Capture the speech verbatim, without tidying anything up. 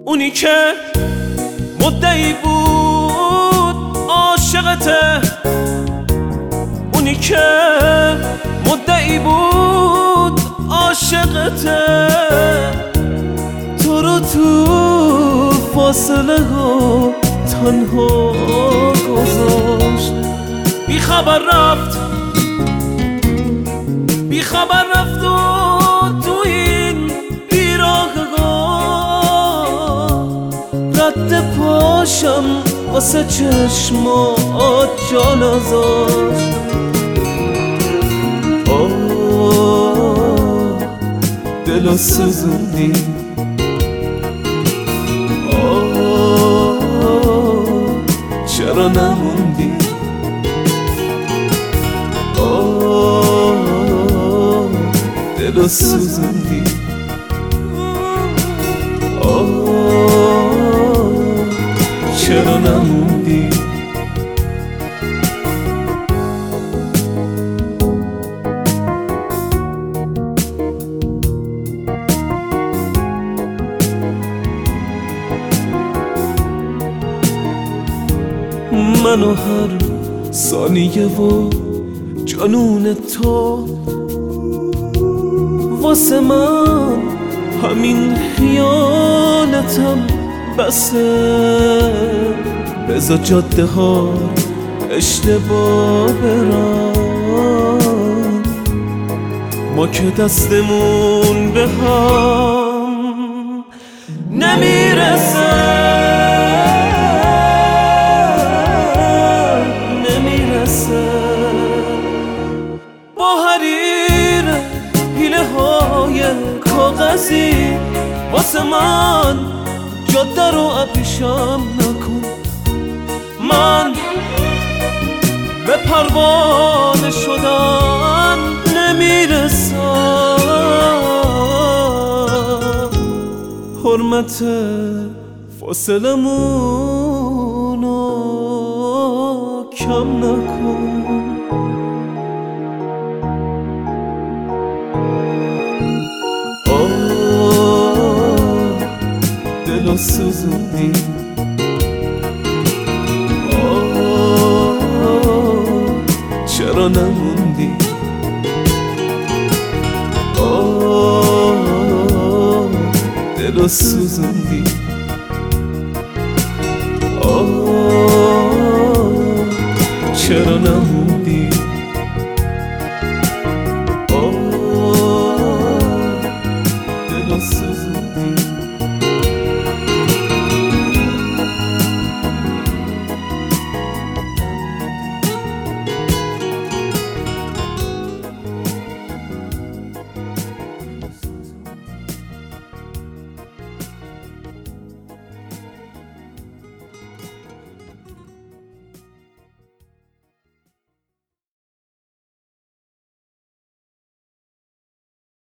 اونی که مدعی بود عاشقته، اونی که مدعی بود عاشقته، تو رو تو فاصله ها تنها گذاشت. بی خبر رفت بی خبر رفت و تو این بیراهگاه رد پاشم واسه چشمات جا نذاشت. آه دلو سوزوندی، آه چرا نموندی، آه دلو سوزوندی، آه چرا نموندی. منو هر ثانیه و جنون تو واسه من همین خیانتم بسه. بذار جاده ها اشتباه برن، ما که دستمون به هم نمیرسه. با حریر حیله های کاغذی واسه من جاده رو ابریشم نکن. من به پروانه شدن نمیرسم. حرمت فاصلمونو کم نکن. دلو سوزوندی، آه چرا نموندی، آه دلو سوزوندی، آه چرا نموندی.